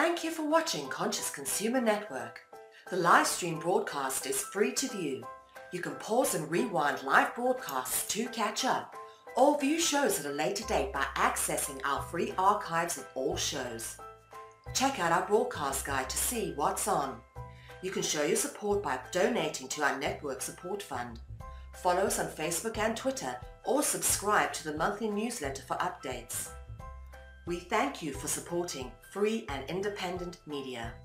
Thank you for watching Conscious Consumer Network. The live stream broadcast is free to view. You can pause and rewind live broadcasts to catch up, or view shows at a later date by accessing our free archives of all shows. Check out our broadcast guide to see what's on. You can show your support by donating to our network support fund. Follow us on Facebook and Twitter, or subscribe to the monthly newsletter for updates. We thank you for supporting free and independent media.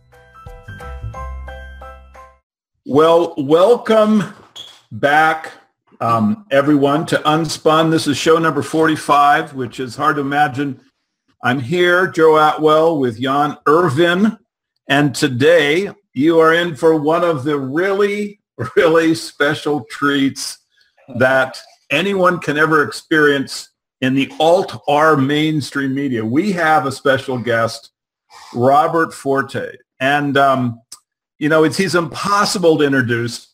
Well, welcome back, everyone, to Unspun. This is show number 45, which is hard to imagine. I'm here, Joe Atwell, with Jan Irvin, and today you are in for one of the really, really special treats that anyone can ever experience in the alt-R mainstream media. We have a special guest, Robert Forte. And, he's impossible to introduce.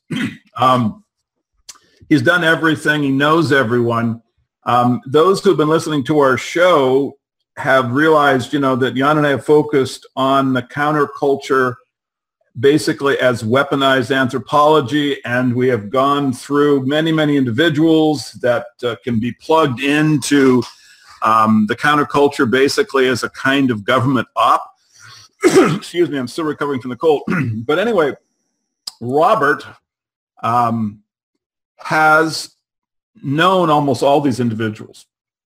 He's done everything. He knows everyone. Those who have been listening to our show have realized, that Jan and I have focused on the counterculture basically as weaponized anthropology, and we have gone through many, many individuals that can be plugged into the counterculture basically as a kind of government op. Excuse me, I'm still recovering from the cold. But anyway, Robert has known almost all these individuals.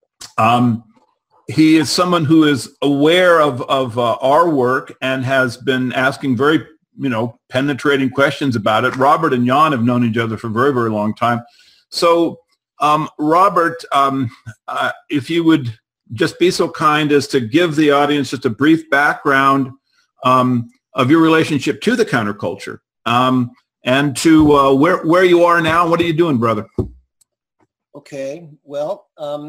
He is someone who is aware of our work and has been asking very penetrating questions about it. Robert and Jan have known each other for a very, very long time. So, Robert, if you would just be so kind as to give the audience just a brief background of your relationship to the counterculture and to where you are now. What are you doing, brother? Okay, well,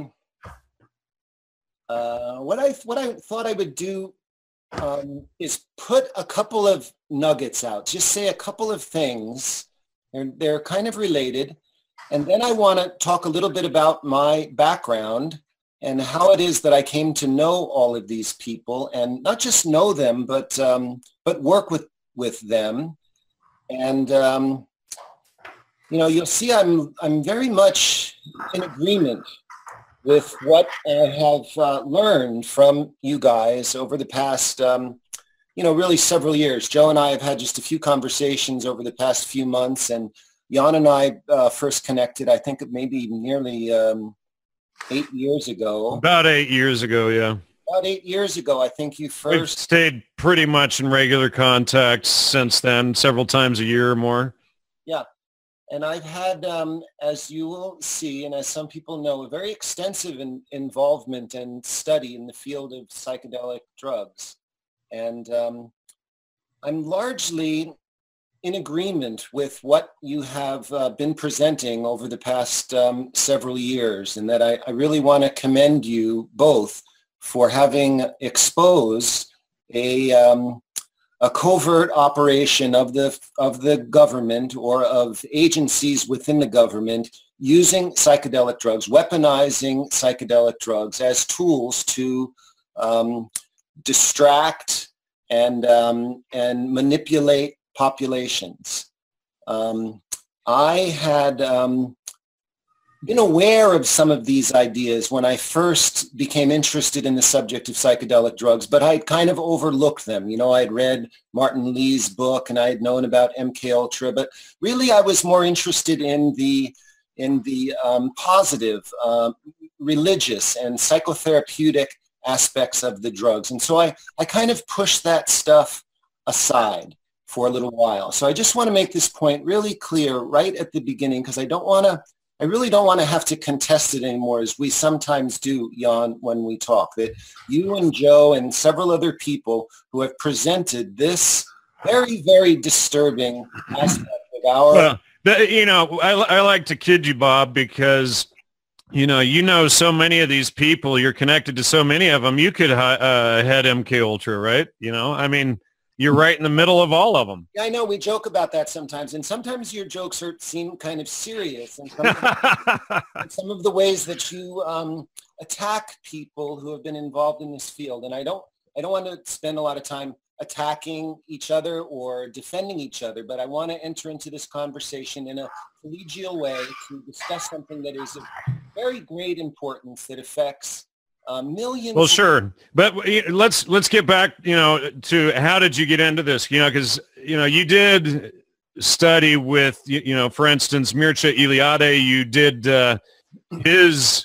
what I thought I would do is put a couple of nuggets out, just say a couple of things, and they're kind of related, and then I want to talk a little bit about my background and how it is that I came to know all of these people, and not just know them, but work with them. And you'll see I'm very much in agreement with what I have learned from you guys over the past, really several years. Joe and I have had just a few conversations over the past few months, and Jan and I first connected, I think maybe nearly 8 years ago. About 8 years ago, yeah. About 8 years ago, I think you first... We've stayed pretty much in regular contact since then, several times a year or more. Yeah. And I've had, as you will see, and as some people know, a very extensive involvement and study in the field of psychedelic drugs. And I'm largely in agreement with what you have been presenting over the past several years, and that I really want to commend you both for having exposed a covert operation of the government or of agencies within the government using psychedelic drugs, weaponizing psychedelic drugs as tools to distract and manipulate populations. I had been aware of some of these ideas when I first became interested in the subject of psychedelic drugs, but I'd kind of overlooked them. I'd read Martin Lee's book and I had known about MK Ultra, but really I was more interested in the positive, religious and psychotherapeutic aspects of the drugs. And so I kind of pushed that stuff aside for a little while. So I just want to make this point really clear right at the beginning, because I really don't want to have to contest it anymore, as we sometimes do, Jan, when we talk, that you and Joe and several other people who have presented this very, very disturbing aspect of our... Well, I like to kid you, Bob, because, so many of these people, you're connected to so many of them, you could head MK Ultra, right? You're right in the middle of all of them. Yeah, I know. We joke about that sometimes. And sometimes your jokes seem kind of serious. And some of the ways that you attack people who have been involved in this field. And I don't want to spend a lot of time attacking each other or defending each other, but I want to enter into this conversation in a collegial way to discuss something that is of very great importance that affects millions. Well, sure. But let's get back, to how did you get into this? Because, you did study with, for instance, Mircea Eliade. You did his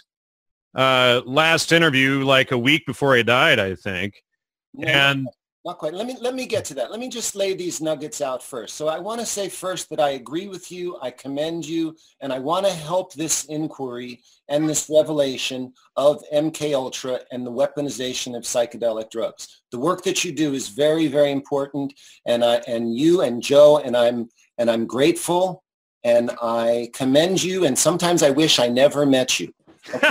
last interview like a week before he died, I think. No, and not quite. Let me get to that. Let me just lay these nuggets out first. So I want to say first that I agree with you. I commend you, and I want to help this inquiry and this revelation of MK Ultra and the weaponization of psychedelic drugs. The work that you do is very, very important, and you and Joe and I'm grateful, and I commend you. And sometimes I wish I never met you. Okay.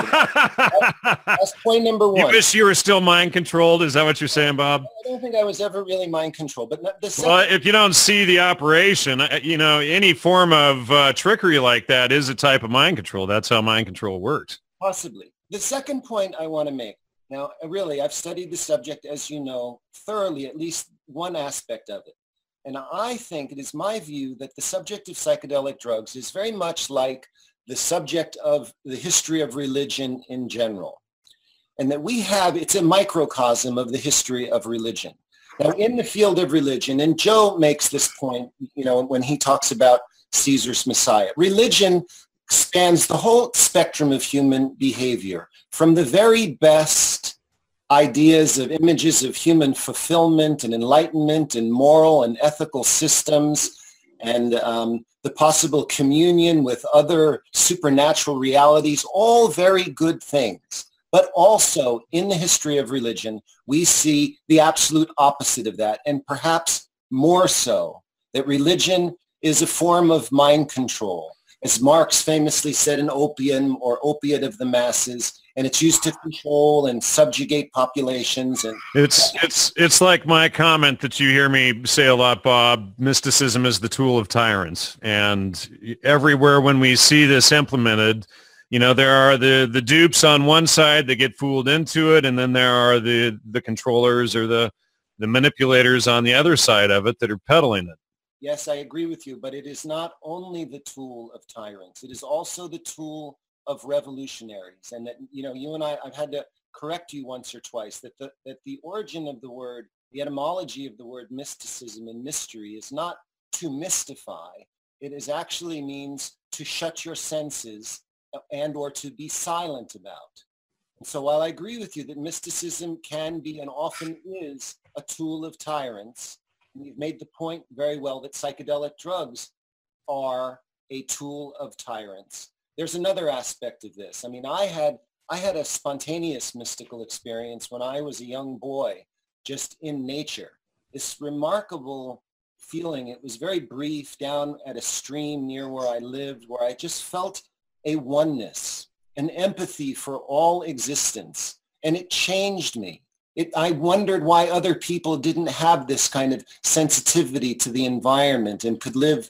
That's point number one. You wish you were still mind controlled? Is that what you're saying, Bob? I don't think I was ever really mind controlled. But well, if you don't see the operation, any form of trickery like that is a type of mind control. That's how mind control works. Possibly. The second point I want to make. Now, really, I've studied the subject, as you know, thoroughly, at least one aspect of it. And I think it is my view that the subject of psychedelic drugs is very much like the subject of the history of religion in general. And that it's a microcosm of the history of religion. Now, in the field of religion, and Joe makes this point, when he talks about Caesar's Messiah, religion spans the whole spectrum of human behavior, from the very best ideas of images of human fulfillment and enlightenment and moral and ethical systems, and the possible communion with other supernatural realities, all very good things. But also in the history of religion, we see the absolute opposite of that, and perhaps more so, that religion is a form of mind control. As Marx famously said, an opium or opiate of the masses, and it's used to control and subjugate populations. And it's like my comment that you hear me say a lot, Bob. Mysticism is the tool of tyrants, and everywhere when we see this implemented, there are the dupes on one side that get fooled into it, and then there are the controllers or the manipulators on the other side of it that are peddling it. Yes, I agree with you, but it is not only the tool of tyrants. It is also the tool of revolutionaries. And that, you and I've had to correct you once or twice that the origin of the word, the etymology of the word mysticism and mystery is not to mystify. It actually means to shut your senses and or to be silent about. And so while I agree with you that mysticism can be and often is a tool of tyrants, and you've made the point very well that psychedelic drugs are a tool of tyrants. There's another aspect of this. I mean, I had a spontaneous mystical experience when I was a young boy, just in nature. This remarkable feeling, it was very brief, down at a stream near where I lived, where I just felt a oneness, an empathy for all existence, and it changed me. I wondered why other people didn't have this kind of sensitivity to the environment and could live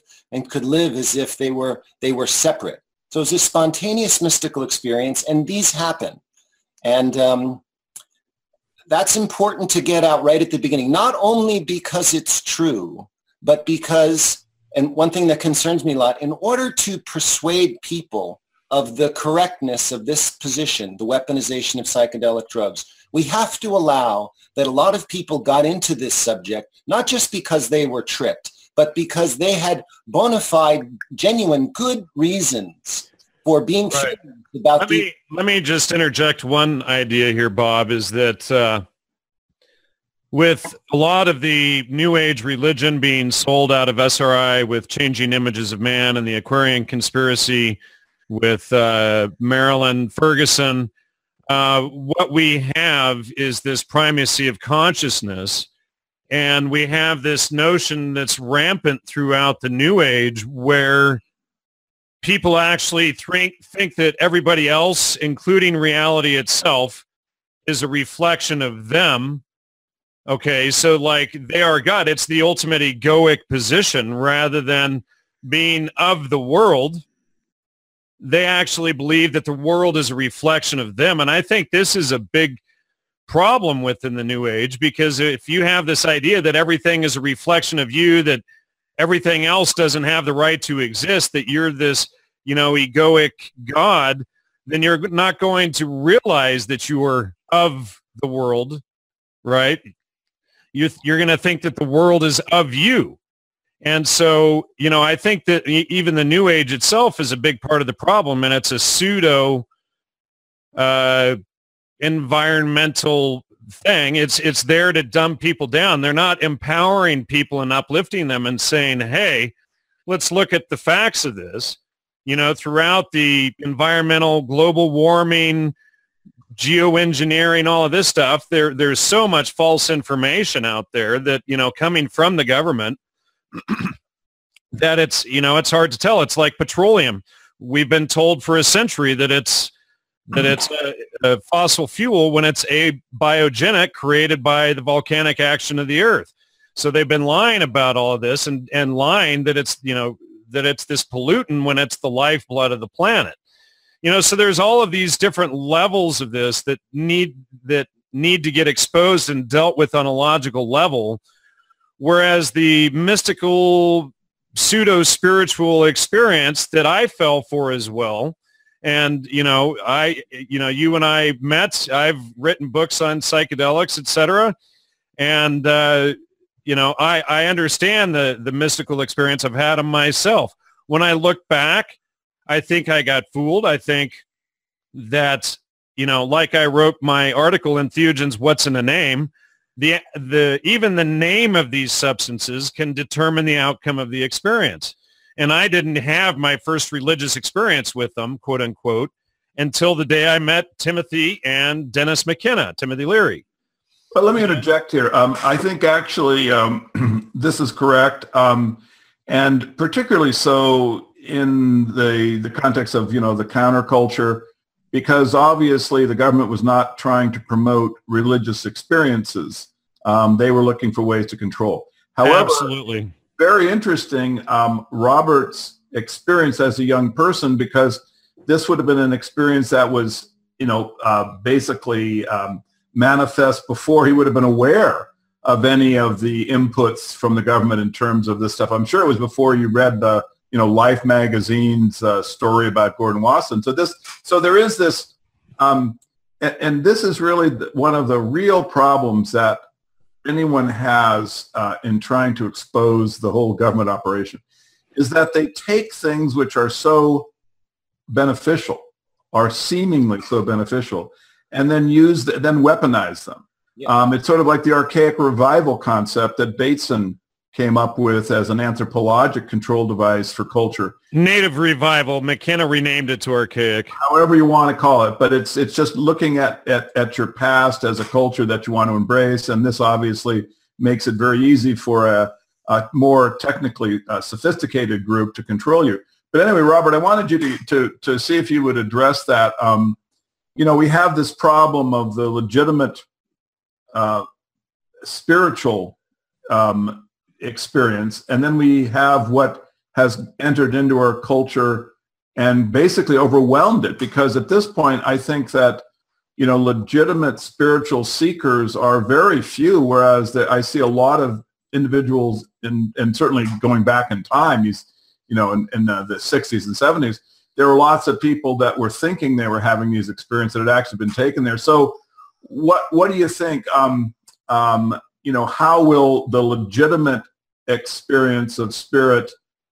as if they were separate. So it was a spontaneous mystical experience, and these happen. And that's important to get out right at the beginning, not only because it's true, but because, and one thing that concerns me a lot, in order to persuade people of the correctness of this position, the weaponization of psychedelic drugs, we have to allow that a lot of people got into this subject, not just because they were tricked, but because they had bona fide, genuine, good reasons for being curious about Let me just interject one idea here, Bob, is that with a lot of the New Age religion being sold out of SRI with Changing Images of Man and the Aquarian Conspiracy with Marilyn Ferguson, what we have is this primacy of consciousness, and we have this notion that's rampant throughout the New Age where people actually think that everybody else, including reality itself, is a reflection of them. Okay, so like they are God. It's the ultimate egoic position rather than being of the world. They actually believe that the world is a reflection of them. And I think this is a big problem within the New Age, because if you have this idea that everything is a reflection of you, that everything else doesn't have the right to exist, that you're this, egoic God, then you're not going to realize that you are of the world, right? You're going to think that the world is of you. And so, I think that even the New Age itself is a big part of the problem, and it's a pseudo environmental thing. It's there to dumb people down. They're not empowering people and uplifting them and saying, hey, let's look at the facts of this. Throughout the environmental, global warming, geoengineering, all of this stuff, there's so much false information out there that, coming from the government, that it's hard to tell. It's like petroleum. We've been told for a century that it's a fossil fuel when it's abiogenic, created by the volcanic action of the earth. So they've been lying about all of this and lying that it's, that it's this pollutant when it's the lifeblood of the planet. So there's all of these different levels of this that need to get exposed and dealt with on a logical level, whereas the mystical, pseudo-spiritual experience that I fell for as well, and, you and I met, I've written books on psychedelics, etc. And, I understand the mystical experience. I've had them myself. When I look back, I think I got fooled. I think that, like I wrote my article in Theogens, What's in a Name, even the name of these substances can determine the outcome of the experience. And I didn't have my first religious experience with them, quote unquote, until the day I met Timothy and Dennis McKenna, Timothy Leary. But let me interject here. I think actually this is correct, and particularly so in the context of, the counterculture, because obviously the government was not trying to promote religious experiences. They were looking for ways to control. However, absolutely. Very interesting, Robert's experience as a young person, because this would have been an experience that was, basically manifest before he would have been aware of any of the inputs from the government in terms of this stuff. I'm sure it was before you read the, Life magazine's story about Gordon Wasson. So there is this, and this is really one of the real problems that anyone has in trying to expose the whole government operation, is that they take things which are so beneficial, or seemingly so beneficial, and then weaponize them. Yeah. It's sort of like the archaic revival concept that Bateson came up with as an anthropologic control device for culture. Native revival. McKenna renamed it to archaic. However you want to call it, but it's just looking at your past as a culture that you want to embrace, and this obviously makes it very easy for a more technically sophisticated group to control you. But anyway, Robert, I wanted you to see if you would address that. We have this problem of the legitimate spiritual experience, and then we have what has entered into our culture and basically overwhelmed it, because at this point I think that legitimate spiritual seekers are very few, whereas I see a lot of individuals and certainly going back in time, in the 60s and 70s, there were lots of people that were thinking they were having these experiences that had actually been taken there. So what do you think? How will the legitimate experience of spirit,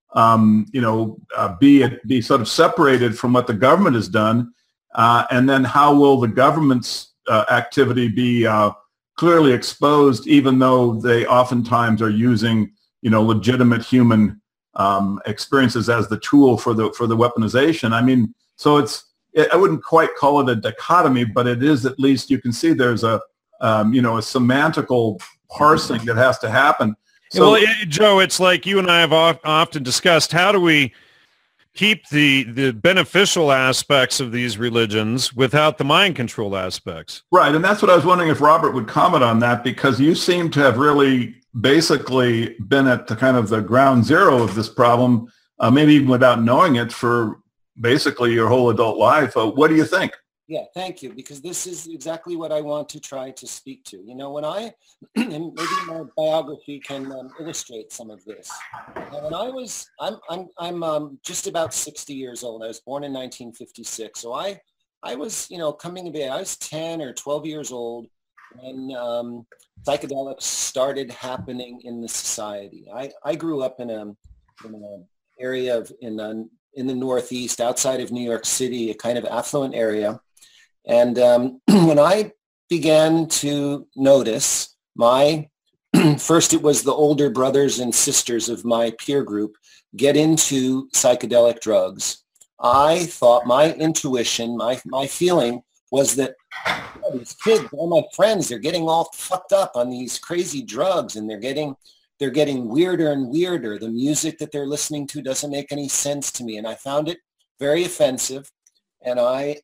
be sort of separated from what the government has done? And then how will the government's activity be clearly exposed, even though they oftentimes are using, legitimate human experiences as the tool for the weaponization? I mean, so I wouldn't quite call it a dichotomy, but it is, at least you can see there's a semantical parsing that has to happen. So, well, Joe, it's like you and I have often discussed, how do we keep the beneficial aspects of these religions without the mind control aspects? Right, and that's what I was wondering if Robert would comment on that, because you seem to have really basically been at the kind of the ground zero of this problem, maybe even without knowing it, for basically your whole adult life. What do you think? Yeah, thank you, because this is exactly what I want to try to speak to. You know, when I, and maybe my biography can illustrate some of this. Now, when I was, I'm just about 60 years old. I was born in 1956. So I was, you know, coming of age. I was 10 or 12 years old when psychedelics started happening in the society. I grew up in an area in the Northeast, outside of New York City, a kind of affluent area. And when I began to notice first it was the older brothers and sisters of my peer group get into psychedelic drugs, I thought my intuition, my feeling was that these kids, all my friends, they're getting all fucked up on these crazy drugs, and they're getting weirder and weirder. The music that they're listening to doesn't make any sense to me. And I found it very offensive. And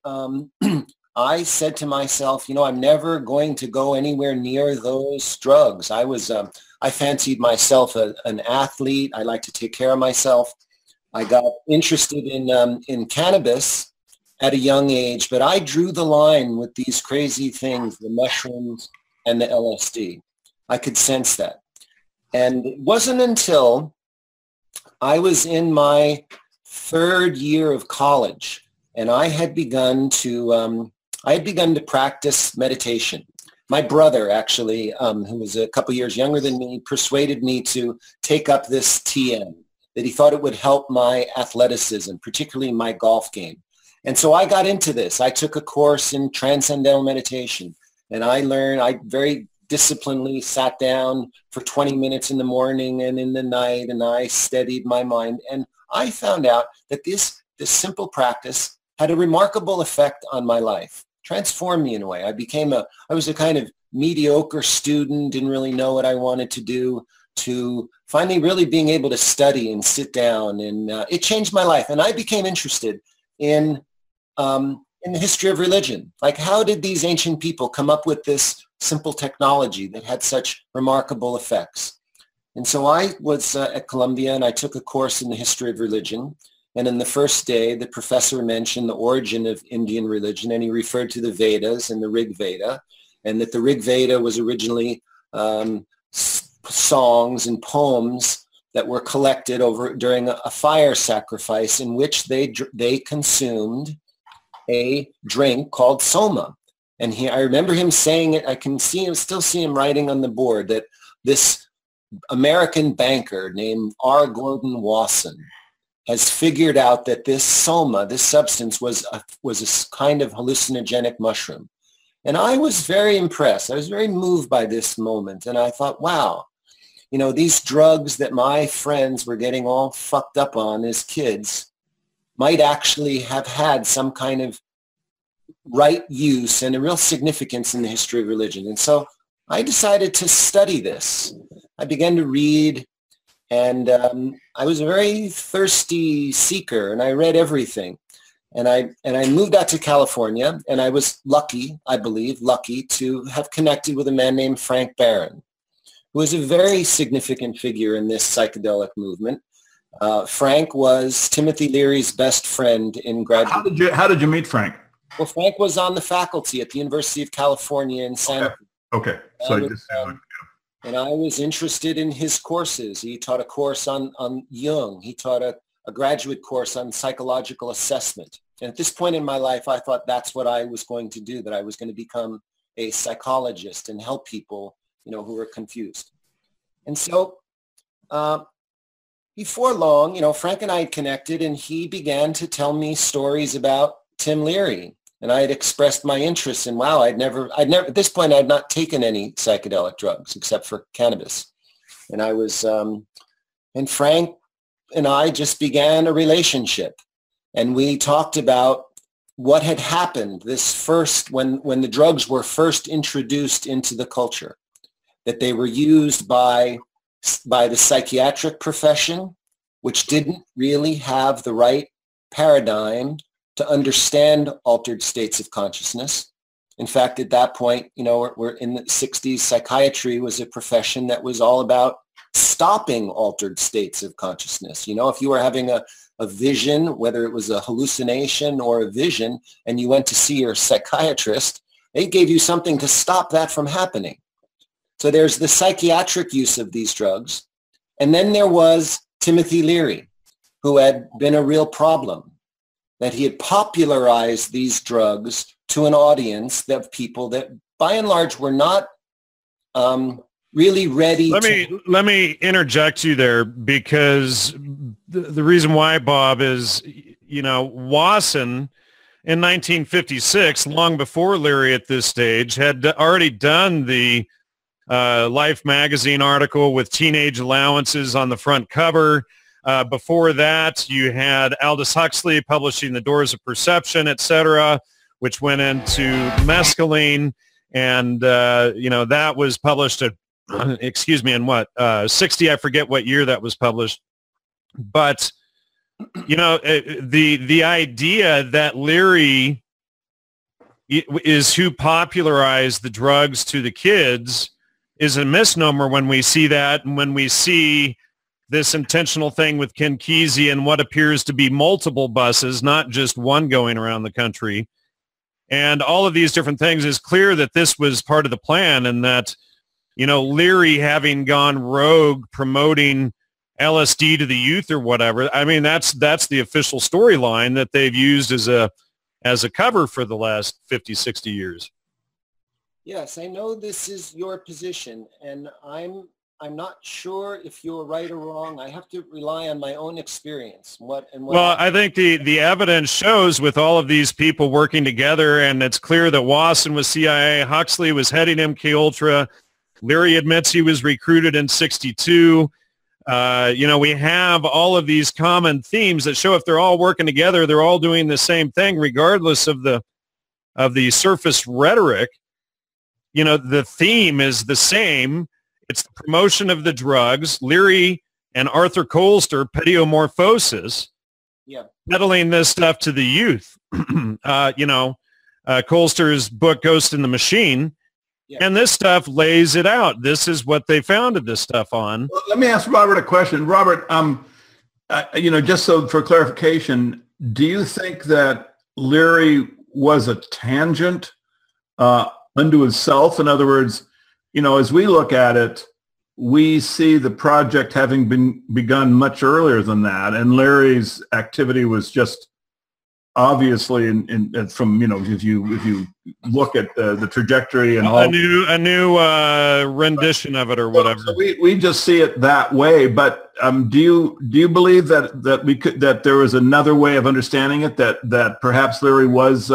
I said to myself, you know, I'm never going to go anywhere near those drugs. I fancied myself an athlete. I like to take care of myself. I got interested in cannabis at a young age, but I drew the line with these crazy things, the mushrooms and the LSD. I could sense that. And it wasn't until I was in my third year of college and I had begun to practice meditation. My brother, actually, who was a couple years younger than me, persuaded me to take up this TM, that he thought it would help my athleticism, particularly my golf game. And so I got into this. I took a course in transcendental meditation, and I very disciplinedly sat down for 20 minutes in the morning and in the night, and I steadied my mind. And I found out that this simple practice had a remarkable effect on my life, transformed me in a way. I was a kind of mediocre student, didn't really know what I wanted to do, to finally really being able to study and sit down. And it changed my life. And I became interested in the history of religion. Like, how did these ancient people come up with this simple technology that had such remarkable effects? And so I was at Columbia, and I took a course in the history of religion. And in the first day, the professor mentioned the origin of Indian religion, and he referred to the Vedas and the Rig Veda, and that the Rig Veda was originally songs and poems that were collected during a fire sacrifice in which they consumed a drink called soma. And I remember him saying it. I can still see him writing on the board that this American banker named R. Gordon Wasson has figured out that this soma, this substance, was a kind of hallucinogenic mushroom. And I was very impressed. I was very moved by this moment. And I thought, wow, you know, these drugs that my friends were getting all fucked up on as kids might actually have had some kind of right use and a real significance in the history of religion. And so I decided to study this. I began to read, and I was a very thirsty seeker, and I read everything. And I moved out to California, and I was lucky to have connected with a man named Frank Barron, who was a very significant figure in this psychedelic movement. Frank was Timothy Leary's best friend in graduate. How did you meet Frank? Well, Frank was on the faculty at the University of California in San Okay. And I was interested in his courses. He taught a course on Jung. He taught a graduate course on psychological assessment. And at this point in my life, I thought that's what I was going to do, that I was going to become a psychologist and help people, you know, who were confused. And so before long, you know, Frank and I had connected, and he began to tell me stories about Tim Leary. And I had expressed my interest in, wow, I'd never, at this point, I had not taken any psychedelic drugs except for cannabis. And I was, and Frank and I just began a relationship. And we talked about what had happened when the drugs were first introduced into the culture, that they were used by the psychiatric profession, which didn't really have the right paradigm to understand altered states of consciousness. In fact, at that point, you know, we're in the 60s, psychiatry was a profession that was all about stopping altered states of consciousness. You know, if you were having a a vision, whether it was a hallucination or a vision, and you went to see your psychiatrist, they gave you something to stop that from happening. So there's the psychiatric use of these drugs. And then there was Timothy Leary, who had been a real problem, that he had popularized these drugs to an audience of people that by and large were not really ready. Let me interject you there, because the reason why, Bob, is, you know, Wasson in 1956, long before Leary at this stage, had already done the Life magazine article with teenage allowances on the front cover. Before that, you had Aldous Huxley publishing The Doors of Perception, etc., which went into mescaline. And, you know, that was published at, excuse me, in what, 60, I forget what year that was published. But, you know, the idea that Leary is who popularized the drugs to the kids is a misnomer when we see that, and when we see this intentional thing with Ken Kesey and what appears to be multiple buses, not just one going around the country. And all of these different things, is clear that this was part of the plan, and that, you know, Leary having gone rogue promoting LSD to the youth or whatever. I mean, that's the official storyline that they've used as a cover for the last 50, 60 years. Yes, I know this is your position, and I'm not sure if you're right or wrong. I have to rely on my own experience. Well, I think the evidence shows, with all of these people working together, and it's clear that Wasson was CIA, Huxley was heading MK Ultra, Leary admits he was recruited in '62. You know, we have all of these common themes that show if they're all working together, they're all doing the same thing, regardless of the surface rhetoric. You know, the theme is the same. It's the promotion of the drugs. Leary and Arthur Koester, Pediomorphosis, peddling this stuff to the youth. You know, Koester's book, Ghost in the Machine, and this stuff lays it out. This is what they founded this stuff on. Well, let me ask Robert a question. Robert, you know, just so for clarification, do you think that Leary was a tangent unto himself? In other words, you know, as we look at it, we see the project having been begun much earlier than that, and Larry's activity was just obviously from, you know, if you look at the trajectory and all a new rendition of it or whatever. So we just see it that way. But do you believe that there was another way of understanding it, that perhaps Leary was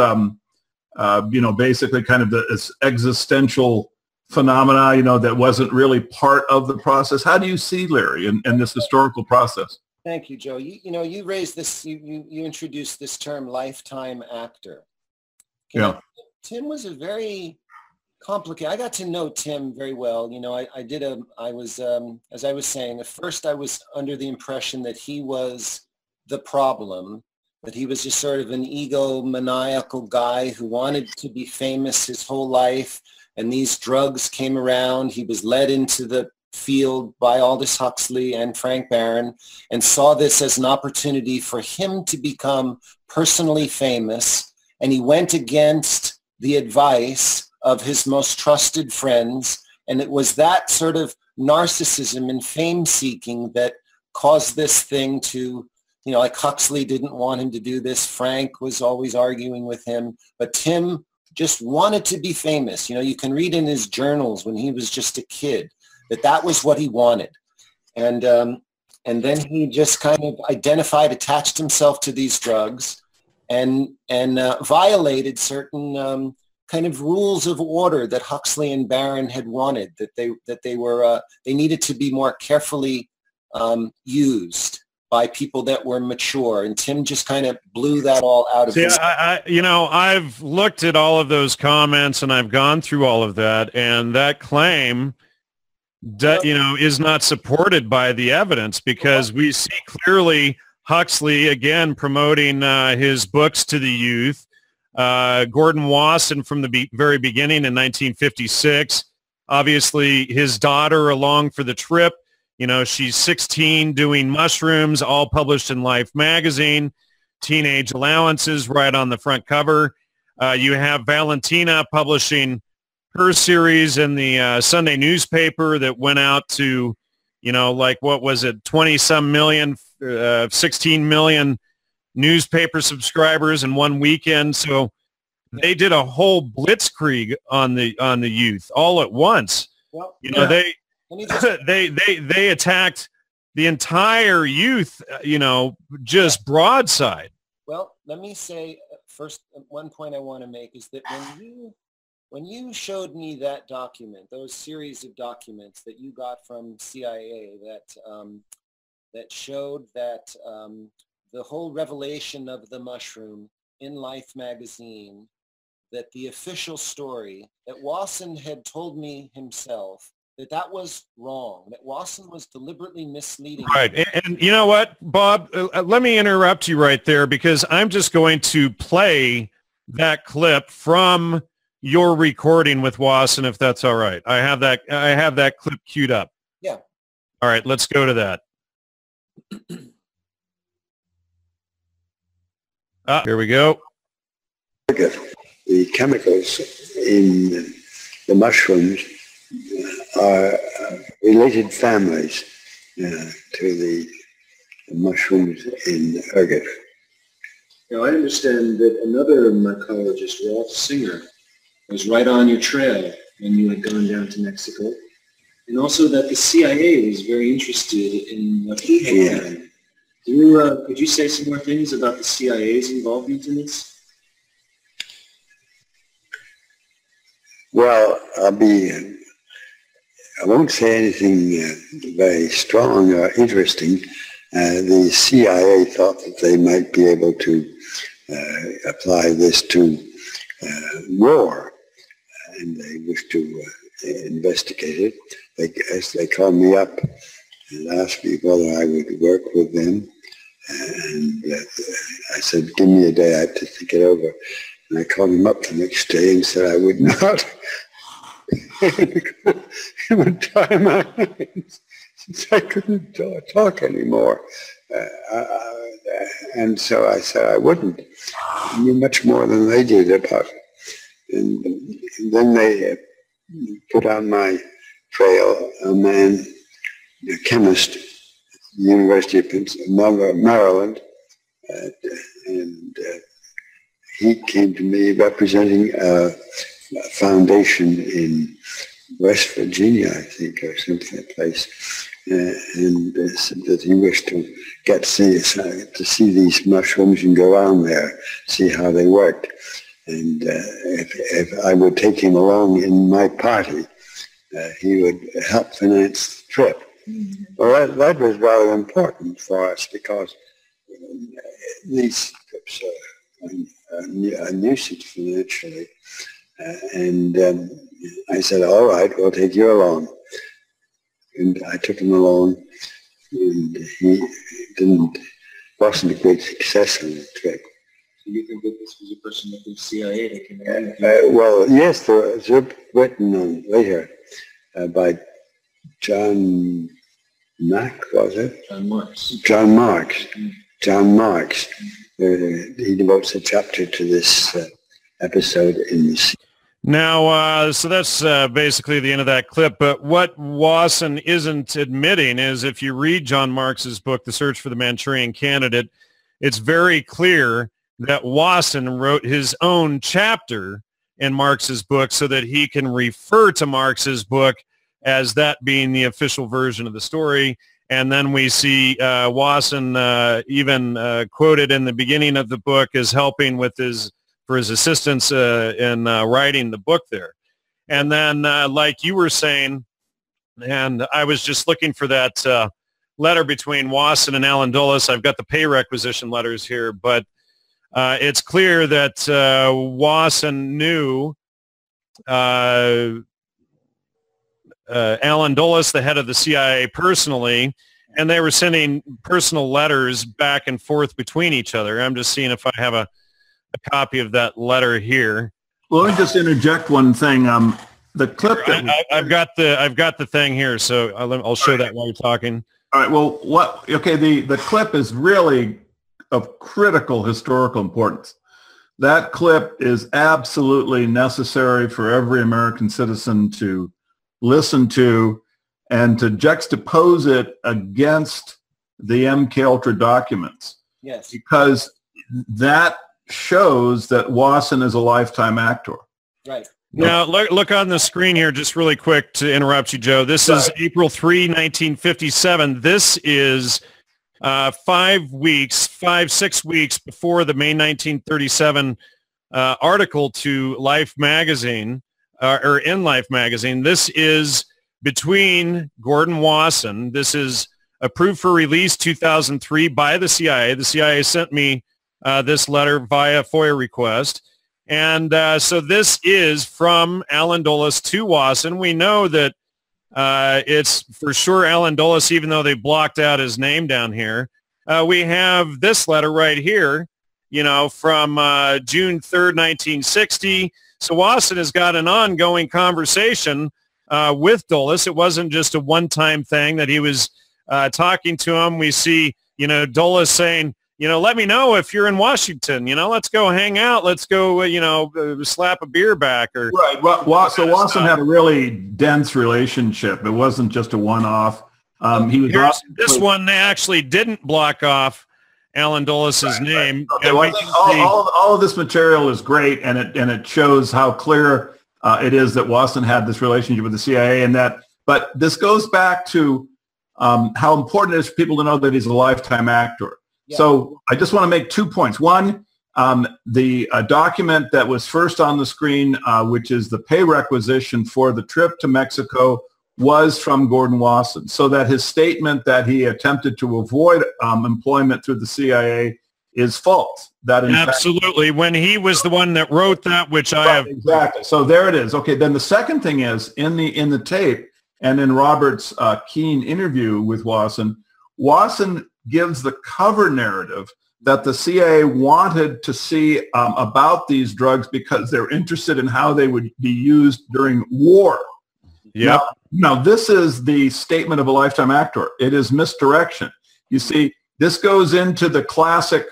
you know, basically kind of this existential phenomena, you know, that wasn't really part of the process? How do you see Leary and this historical process? Thank you, Joe. You know, you raised this, you introduced this term, lifetime actor. Yeah. Tim was a very complicated, I got to know Tim very well. You know, I was, as I was saying, at first I was under the impression that he was the problem, that he was just sort of an egomaniacal guy who wanted to be famous his whole life, and these drugs came around. He was led into the field by Aldous Huxley and Frank Barron, and saw this as an opportunity for him to become personally famous, and he went against the advice of his most trusted friends, and it was that sort of narcissism and fame-seeking that caused this thing to, you know, like Huxley didn't want him to do this. Frank was always arguing with him. But Tim just wanted to be famous. You know, you can read in his journals when he was just a kid that was what he wanted. And then he just kind of attached himself to these drugs and violated certain kind of rules of order that Huxley and Barron had wanted, that they needed to be more carefully used by people that were mature, and Tim just kind of blew that all out of his. You know, I've looked at all of those comments, and I've gone through all of that, and that claim, you know, is not supported by the evidence, because we see clearly Huxley again promoting his books to the youth. Gordon Wasson from the very beginning in 1956. Obviously, his daughter along for the trip. You know, she's 16 doing mushrooms, all published in Life magazine. Teenage Allowances right on the front cover. You have Valentina publishing her series in the Sunday newspaper that went out to, you know, like what was it, 20-some million, 16 million newspaper subscribers in one weekend. So they did a whole blitzkrieg on the youth all at once. Well, you know, they attacked the entire youth, you know, just broadside. Well, let me say first, one point I want to make is that when you showed me that document, those series of documents that you got from CIA that showed that the whole revelation of the mushroom in Life magazine, that the official story that Wasson had told me himself, that was wrong, that Wasson was deliberately misleading. Right. And you know what, Bob, let me interrupt you right there, because I'm just going to play that clip from your recording with Wasson, if that's all right. I have that clip queued up. Yeah. All right, let's go to that. Here we go. The chemicals in the mushrooms are related families to the mushrooms in ergot. Now, I understand that another mycologist, Ralph Singer, was right on your trail when you had gone down to Mexico, and also that the CIA was very interested in what he had done. Could you say some more things about the CIA's involvement in this? Well, I won't say anything very strong or interesting. The CIA thought that they might be able to apply this to war, and they wished to investigate it. They called me up and asked me whether I would work with them, and I said, give me a day, I have to think it over. And I called him up the next day and said I would not. It would tie my hands since I couldn't talk anymore. And so I said I wouldn't. I knew much more than they did about it. And then they put on my trail a man, a chemist, at the University of Maryland, and he came to me representing a foundation in West Virginia, I think, or something place, and said that he wished to to see these mushrooms and go on there, see how they worked, and if I would take him along in my party, he would help finance the trip. Mm-hmm. Well, that was rather important for us, because these trips are a nuisance financially. And I said, all right, we'll take you along. And I took him along, and he wasn't a great success on the trip. So you think that this was a person of the CIA that came in? Well, yes, there was written on later by John Mack, was it? John Marks. John Marks. Mm-hmm. John Marks. He devotes a chapter to this episode in the... Now, so that's basically the end of that clip. But what Wasson isn't admitting is, if you read John Marks's book, The Search for the Manchurian Candidate, it's very clear that Wasson wrote his own chapter in Marks's book so that he can refer to Marks's book as that being the official version of the story. And then we see Wasson even quoted in the beginning of the book as helping with his assistance in writing the book there. And then, like you were saying, and I was just looking for that letter between Wasson and Alan Dulles. I've got the pay requisition letters here, but it's clear that Wasson knew Alan Dulles, the head of the CIA, personally, and they were sending personal letters back and forth between each other. I'm just seeing if I have a copy of that letter here. Well, let me just interject one thing. the clip that I've got the thing here, so I'll show that while you're talking. All right. Well, the clip is really of critical historical importance. That clip is absolutely necessary for every American citizen to listen to and to juxtapose it against the MKUltra documents. Yes. Because that shows that Wasson is a lifetime actor. Right. Now, look on the screen here, just really quick to interrupt you, Joe. This is April 3, 1957. This is 6 weeks before the May 1937 article to Life magazine, or in Life magazine. This is between Gordon Wasson. This is approved for release 2003 by the CIA. The CIA sent me this letter via FOIA request. And so this is from Allen Dulles to Wasson. We know that it's for sure Allen Dulles, even though they blocked out his name down here. We have this letter right here, from June 3rd, 1960. So Wasson has got an ongoing conversation with Dulles. It wasn't just a one-time thing that he was talking to him. We see, Dulles saying, let me know if you're in Washington. Let's go hang out. Let's go, slap a beer back. Or right. So Wasson had a really dense relationship. It wasn't just a one-off. This one, they actually didn't block off Allen Dulles' name. Okay, well, I think all of this material is great, and it shows how clear it is that Wasson had this relationship with the CIA, but this goes back to how important it is for people to know that he's a lifetime actor. Yeah. So I just want to make 2 points. One, the document that was first on the screen, which is the pay requisition for the trip to Mexico, was from Gordon Wasson. So that his statement that he attempted to avoid employment through the CIA is false. That absolutely, when he was the one that wrote that, which I have exactly. So there it is. Okay. Then the second thing is in the tape and in Robert's Keene interview with Wasson gives the cover narrative that the CIA wanted to see about these drugs because they're interested in how they would be used during war. Yeah. Now, this is the statement of a lifetime actor. It is misdirection. You see, this goes into the classic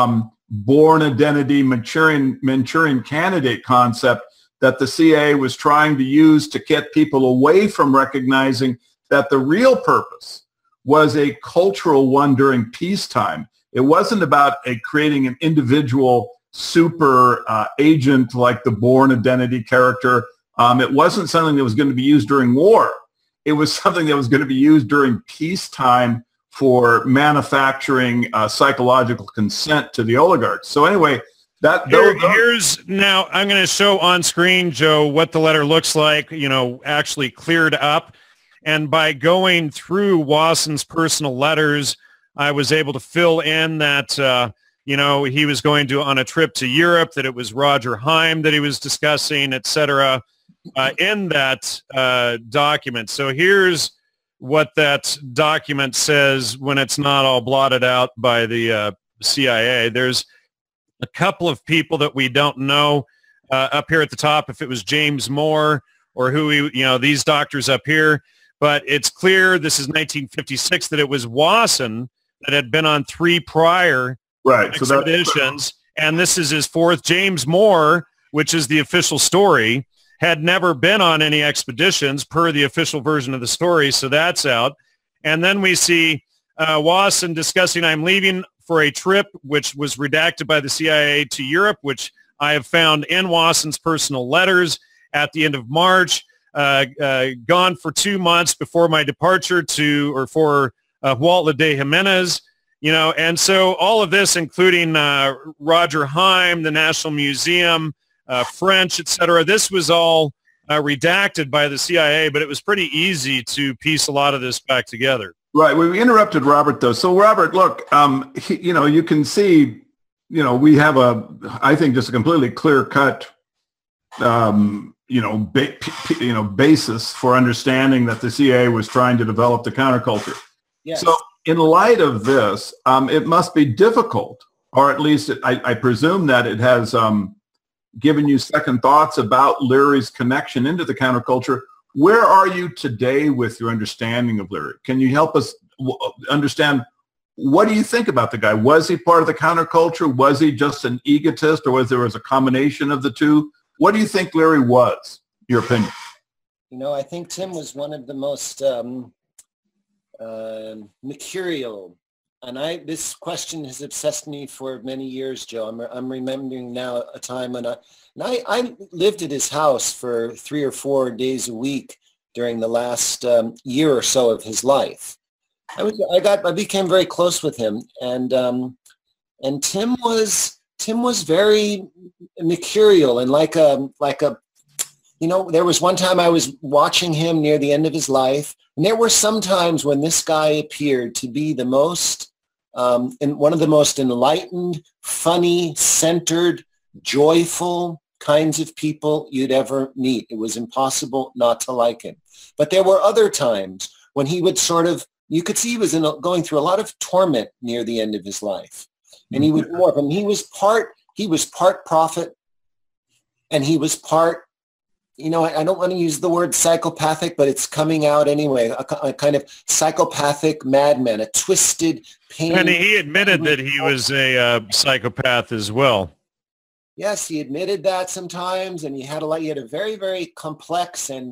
born identity Manchurian candidate concept that the CIA was trying to use to get people away from recognizing that the real purpose was a cultural one during peacetime. It wasn't about creating an individual super agent like the Bourne Identity character. It wasn't something that was going to be used during war. It was something that was going to be used during peacetime for manufacturing psychological consent to the oligarchs. So anyway, here's now I'm going to show on screen, Joe, what the letter looks like, actually cleared up. And by going through Wasson's personal letters, I was able to fill in that, he was going on a trip to Europe, that it was Roger Heim that he was discussing, et cetera, in that document. So here's what that document says when it's not all blotted out by the CIA. There's a couple of people that we don't know up here at the top, if it was James Moore or who these doctors up here. But it's clear, this is 1956, that it was Wasson that had been on 3 prior expeditions, and this is his 4th. James Moore, which is the official story, had never been on any expeditions per the official version of the story, so that's out. And then we see Wasson discussing, I'm leaving for a trip which was redacted by the CIA to Europe, which I have found in Wasson's personal letters at the end of March. Gone for 2 months before my departure for Huautla de Jimenez, and so all of this, including Roger Heim, the National Museum, French, etc. This was all redacted by the CIA, but it was pretty easy to piece a lot of this back together. Right. We interrupted Robert though. So Robert, look, you can see, we have I think just a completely clear cut basis for understanding that the CIA was trying to develop the counterculture. Yes. So in light of this, it must be difficult, or at least I presume that it has given you second thoughts about Leary's connection into the counterculture. Where are you today with your understanding of Leary? Can you help us understand, what do you think about the guy? Was he part of the counterculture? Was he just an egotist, or was there a combination of the two? What do you think Leary was, your opinion? I think Tim was one of the most mercurial. And this question has obsessed me for many years, Joe. I'm remembering now a time when I lived at his house for 3 or 4 days a week during the last year or so of his life. I became very close with him, and Tim was very mercurial and like a there was one time I was watching him near the end of his life, and there were some times when this guy appeared to be the most and one of the most enlightened, funny, centered, joyful kinds of people you'd ever meet. It was impossible not to like him. But there were other times when he would you could see he was going through a lot of torment near the end of his life. And he would morph. And he was part prophet, and he was part, I don't want to use the word psychopathic, but it's coming out anyway, a kind of psychopathic madman, a twisted pain. And he admitted that he was a psychopath as well. Yes, he admitted that sometimes, and he had a very, very complex and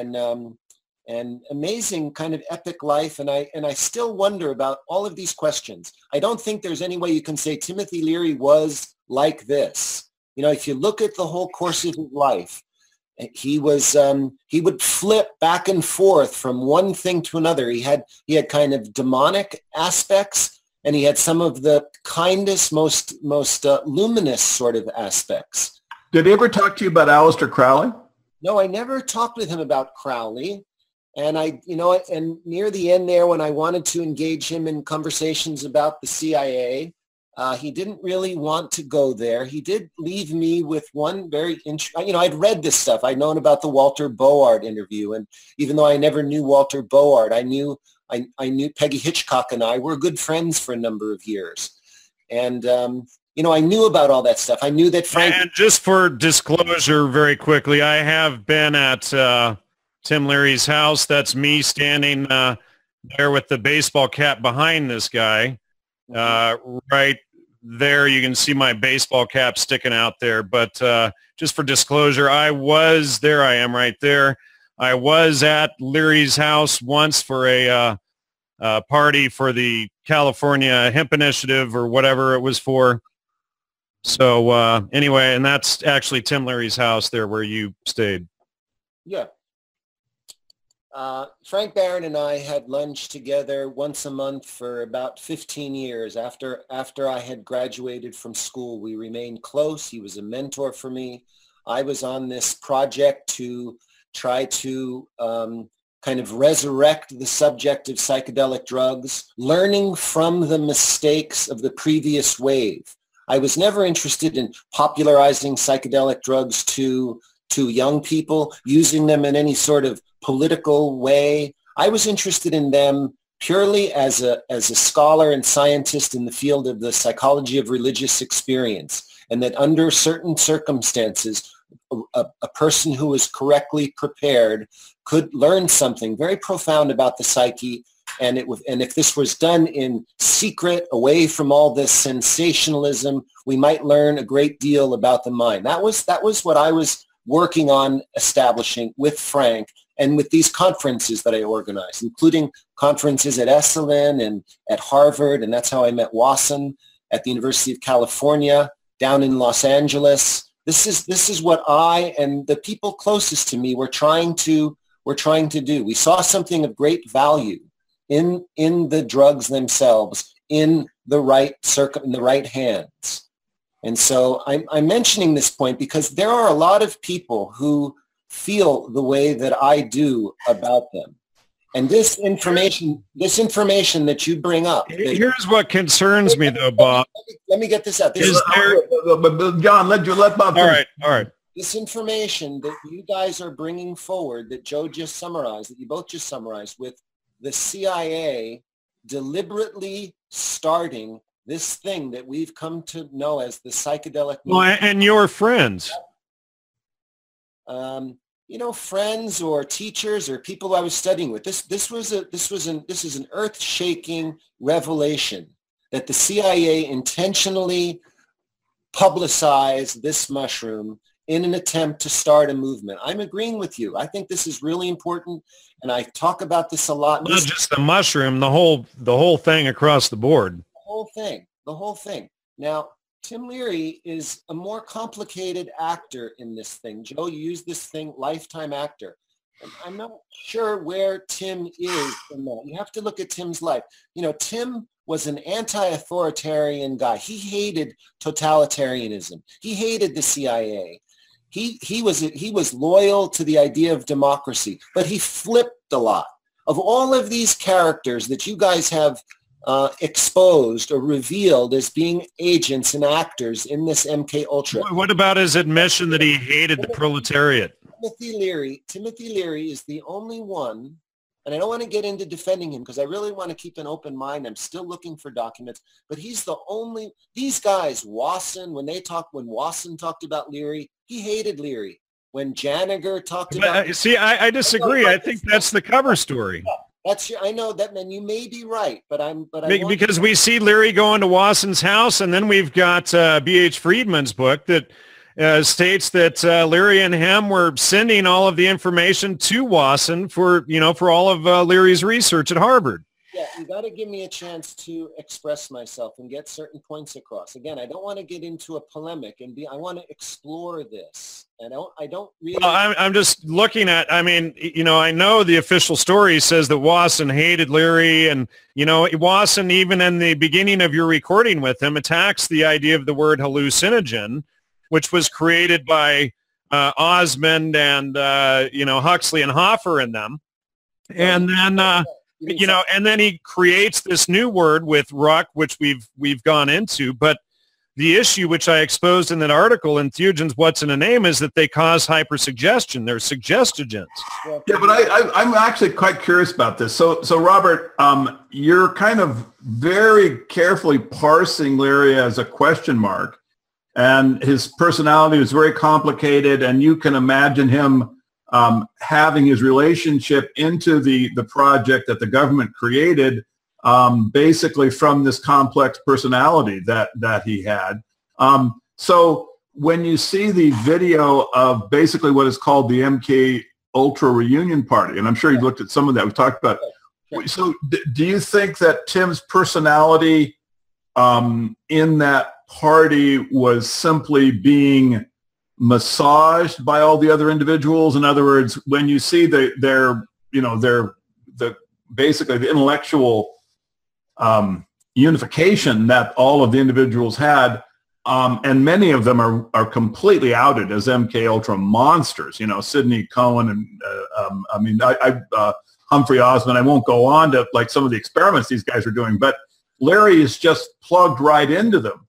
amazing kind of epic life. And I still wonder about all of these questions. I don't think there's any way you can say Timothy Leary was like this. If you look at the whole course of his life, he would flip back and forth from one thing to another. He had kind of demonic aspects, and he had some of the kindest, most luminous sort of aspects. Did he ever talk to you about Aleister Crowley? No, I never talked with him about Crowley. And and near the end there, when I wanted to engage him in conversations about the CIA, he didn't really want to go there. He did leave me with one very I'd read this stuff. I'd known about the Walter Board interview. And even though I never knew Walter Board, I knew Peggy Hitchcock and I were good friends for a number of years. And, I knew about all that stuff. I knew that Frank... And just for disclosure very quickly, I have been at Tim Leary's house. That's me standing there with the baseball cap behind this guy. Right there, you can see my baseball cap sticking out there. But just for disclosure, I am right there. I was at Leary's house once for a party for the California Hemp Initiative or whatever it was for. So anyway, and that's actually Tim Leary's house there where you stayed. Yeah. Frank Barron and I had lunch together once a month for about 15 years. After I had graduated from school, we remained close. He was a mentor for me. I was on this project to try to kind of resurrect the subject of psychedelic drugs, learning from the mistakes of the previous wave. I was never interested in popularizing psychedelic drugs to young people, using them in any sort of political way. I was interested in them purely as a scholar and scientist in the field of the psychology of religious experience, and that under certain circumstances, a person who was correctly prepared could learn something very profound about the psyche. And if this was done in secret, away from all this sensationalism, we might learn a great deal about the mind. That was what I was working on establishing with Frank and with these conferences that I organized, including conferences at Esalen and at Harvard, and that's how I met Wasson at the University of California, down in Los Angeles. This is what I and the people closest to me were trying to do. We saw something of great value in the drugs themselves, in the right hands. And so I'm mentioning this point because there are a lot of people who feel the way that I do about them. And this information that you bring up. Here's what concerns me, though, Bob. Let me get this out. John, let Bob finish. All right. This information that you guys are bringing forward, that Joe just summarized, that you both just summarized, with the CIA deliberately starting this thing that we've come to know as the psychedelic Well, movement. and your friends. Friends or teachers or people I was studying with. This is an earth-shaking revelation that the CIA intentionally publicized this mushroom in an attempt to start a movement. I'm agreeing with you. I think this is really important, and I talk about this a lot. Not just the mushroom, the whole thing across the board. The whole thing. Now, Tim Leary is a more complicated actor in this thing. Joe, you use this thing, lifetime actor. And I'm not sure where Tim is in that. You have to look at Tim's life. Tim was an anti-authoritarian guy. He hated totalitarianism. He hated the CIA. He was loyal to the idea of democracy, but he flipped a lot. Of all of these characters that you guys have exposed or revealed as being agents and actors in this MK Ultra. What about his admission that he hated the proletariat? Timothy Leary is the only one, and I don't want to get into defending him because I really want to keep an open mind. I'm still looking for documents, but he's the only, these guys, Wasson, when Wasson talked about Leary, he hated Leary. When Janiger talked about... See, I disagree. I think that's the cover story. I know that, man. You may be right, because we see Leary going to Wasson's house, and then we've got B.H. Friedman's book that states that Leary and him were sending all of the information to Wasson for all of Leary's research at Harvard. Yeah, you got to give me a chance to express myself and get certain points across. Again, I don't want to get into a polemic I want to explore this. And I don't really... Well, I'm just looking at, I know the official story says that Wasson hated Leary, and, Wasson, even in the beginning of your recording with him, attacks the idea of the word hallucinogen, which was created by Osmond and, Huxley and Hoffer and them. And then... and then he creates this new word with Ruck, which we've gone into. But the issue, which I exposed in that article in Thujan's What's in a Name, is that they cause hypersuggestion. They're suggestogens. Yeah, but I'm actually quite curious about this. So Robert, you're kind of very carefully parsing Leary as a question mark, and his personality was very complicated, and you can imagine him having his relationship into the project that the government created basically from this complex personality that he had. So when you see the video of basically what is called the MK Ultra reunion party, and I'm sure you looked at some of that, we talked about it. So do you think that Tim's personality in that party was simply being massaged by all the other individuals? In other words, when you see their basically the intellectual unification that all of the individuals had, and many of them are completely outed as MK Ultra monsters. Sidney Cohen and Humphrey Osmond. I won't go on to like some of the experiments these guys are doing, but Larry is just plugged right into them.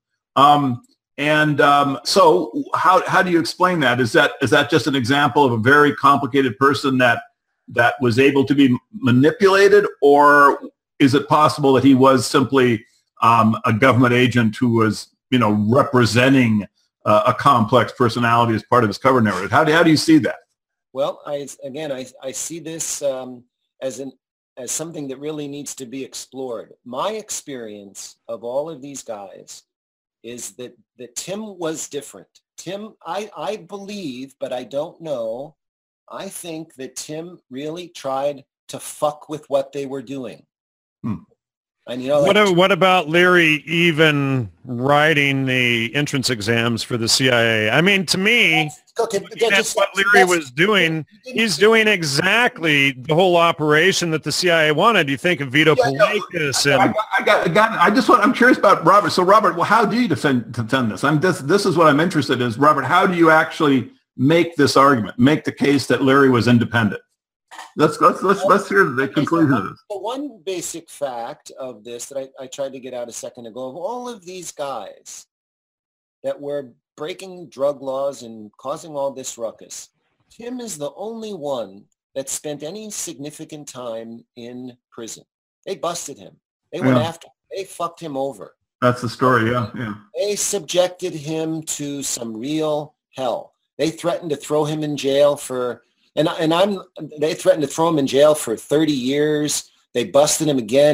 So how do you explain that? Is that just an example of a very complicated person that was able to be manipulated, or is it possible that he was simply a government agent who was, representing a complex personality as part of his cover narrative? How do you see that? Well, I see this as something that really needs to be explored. My experience of all of these guys is that Tim was different. Tim, I believe, but I don't know, I think that Tim really tried to fuck with what they were doing. And what about Leary even writing the entrance exams for the CIA? I mean, to me, that's what Leary was doing. He's doing exactly the whole operation that the CIA wanted. You think of Vito Palacios and I'm curious about Robert. So Robert, well, how do you defend this? This is what I'm interested in, is Robert, how do you actually make this argument, make the case that Leary was independent? Let's hear the conclusion of this. The one basic fact of this that I tried to get out a second ago, of all of these guys that were breaking drug laws and causing all this ruckus, Tim is the only one that spent any significant time in prison. They busted him. They went after him. They fucked him over. That's the story. Yeah, yeah. They subjected him to some real hell. They threatened to throw him in jail for, they threatened to throw him in jail for 30 years. They busted him again.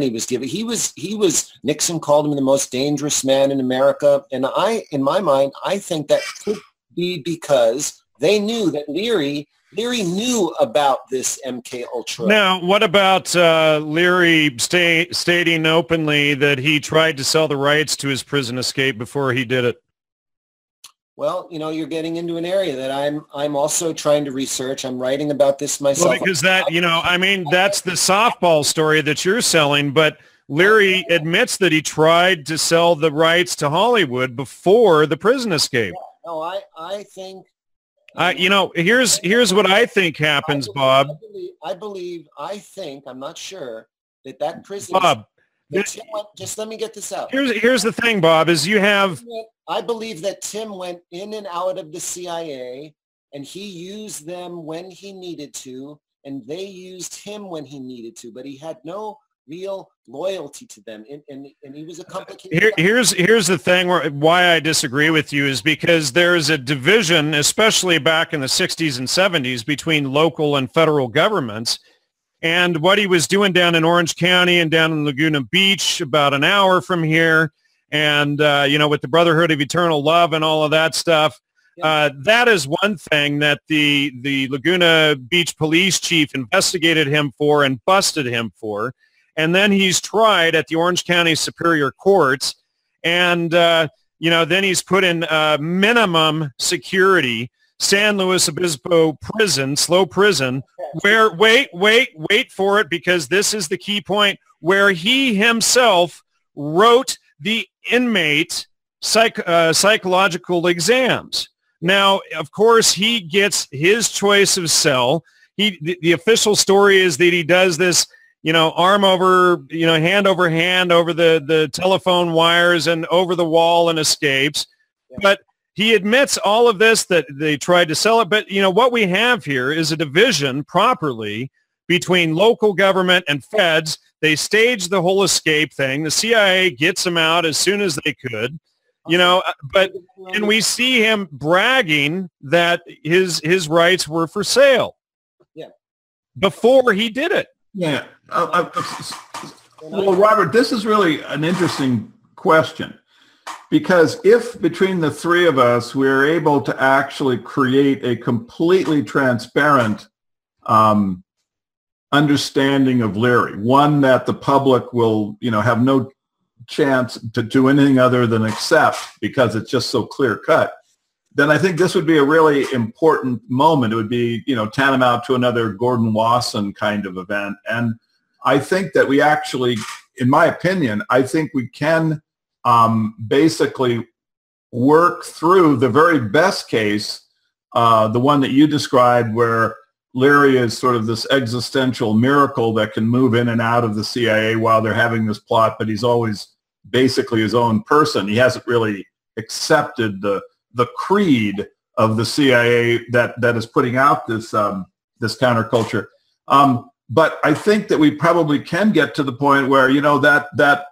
Nixon called him the most dangerous man in America. And in my mind, I think that could be because they knew that Leary knew about this MK Ultra. Now, what about Leary stating openly that he tried to sell the rights to his prison escape before he did it? Well, you're getting into an area that I'm also trying to research. I'm writing about this myself. Well, because that's the softball story that you're selling, but Leary admits that he tried to sell the rights to Hollywood before the prison escape. Yeah, no, I think... here's what I think happens, Bob. I think, I'm not sure, that prison... Bob, just let me get this out. Here's the thing, Bob, is you have... I believe that Tim went in and out of the CIA, and he used them when he needed to, and they used him when he needed to, but he had no real loyalty to them, and he was a complicated... Here's the thing why I disagree with you is because there is a division, especially back in the 60s and 70s, between local and federal governments. And what he was doing down in Orange County and down in Laguna Beach, about an hour from here, and, with the Brotherhood of Eternal Love and all of that stuff, that is one thing that the Laguna Beach police chief investigated him for and busted him for. And then he's tried at the Orange County Superior Courts. And, then he's put in minimum security San Luis Obispo prison, slow prison, where, wait for it, because this is the key point, where he himself wrote the inmate psychological exams. Now, of course, he gets his choice of cell. The official story is that he does this, arm over, hand over hand over the telephone wires and over the wall and escapes. Yeah. But he admits all of this, that they tried to sell it. But, what we have here is a division properly between local government and feds. They staged the whole escape thing. The CIA gets him out as soon as they could, and we see him bragging that his rights were for sale. Yeah. Before he did it. Yeah. Well, Robert, this is really an interesting question, because if between the three of us we're able to actually create a completely transparent understanding of Leary, one that the public will, have no chance to do anything other than accept because it's just so clear cut, then I think this would be a really important moment. It would be, tantamount to another Gordon Wasson kind of event. And I think that we actually, in my opinion, I think we can basically work through the very best case, the one that you described, where Leary is sort of this existential miracle that can move in and out of the CIA while they're having this plot, but he's always basically his own person. He hasn't really accepted the creed of the CIA that is putting out this this counterculture. But I think that we probably can get to the point where that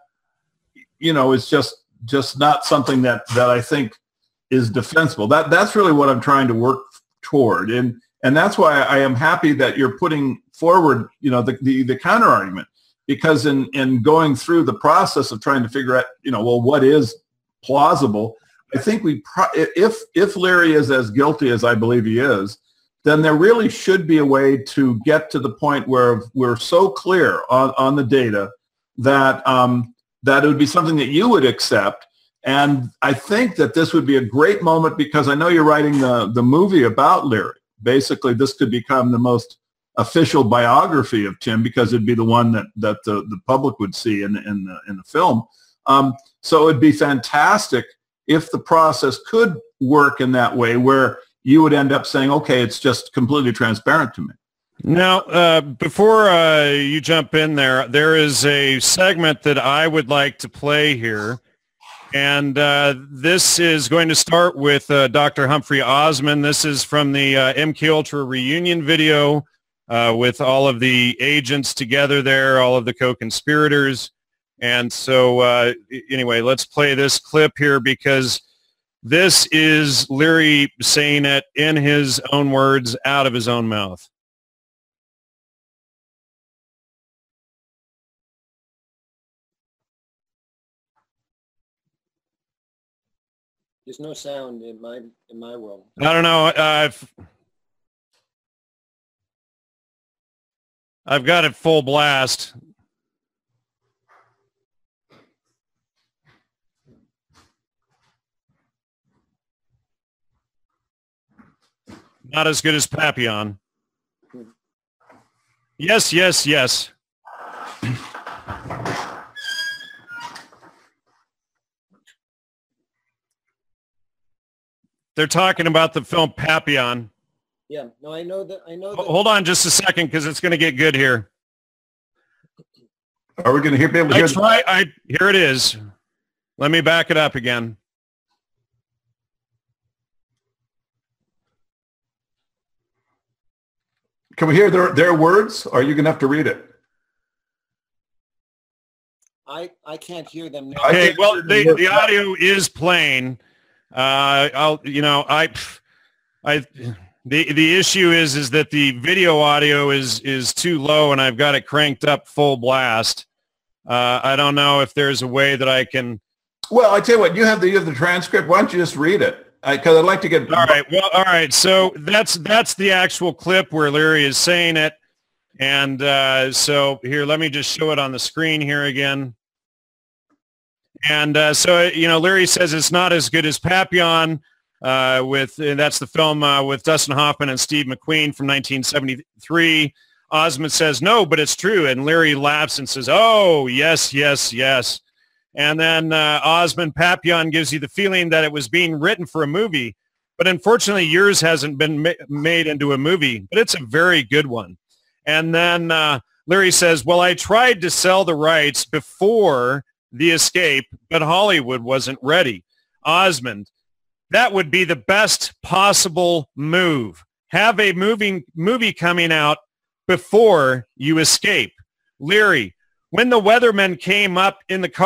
is just not something that I think is defensible. That's really what I'm trying to work toward, and that's why I am happy that you're putting forward the counter argument, because in going through the process of trying to figure out what is plausible, I think if Leary is as guilty as I believe he is, then there really should be a way to get to the point where we're so clear on the data that that it would be something that you would accept. And I think that this would be a great moment, because I know you're writing the movie about Leary. Basically, this could become the most official biography of Tim, because it'd be the one that the public would see in the film. So it would be fantastic if the process could work in that way, where you would end up saying, okay, it's just completely transparent to me. Now, before you jump in there is a segment that I would like to play here. And this is going to start with Dr. Humphrey Osmond. This is from the MK Ultra reunion video with all of the agents together there, all of the co-conspirators. And so anyway, let's play this clip here because this is Leary saying it in his own words, out of his own mouth. There's no sound in my world. I don't know. I've got it full blast. Not as good as Papillon. Yes, yes, yes. They're talking about the film Papillon. Yeah, no, I know that. Hold on just a second because it's going to get good here. Are we going to be able to hear? Here it is. Let me back it up again. Can we hear their words? Or are you going to have to read it? I can't hear them now. Okay, well, the audio is playing. The issue is that the video audio is too low, and I've got it cranked up full blast. I don't know if there's a way that I can. Well, I tell you what, you have the transcript. Why don't you just read it? Because I'd like to get. All right. Well, all right. So that's the actual clip where Leary is saying it, and so here, let me just show it on the screen here again. And so Leary says it's not as good as Papillon. And that's the film with Dustin Hoffman and Steve McQueen from 1973. Osmond says, no, but it's true. And Leary laughs and says, oh, yes, yes, yes. And then Osmond, Papillon gives you the feeling that it was being written for a movie. But unfortunately, yours hasn't been made into a movie. But it's a very good one. And then Leary says, well, I tried to sell the rights before The Escape, but Hollywood wasn't ready. Osmond, that would be the best possible move. Have a movie coming out before you escape. Leary, when the Weathermen came up in the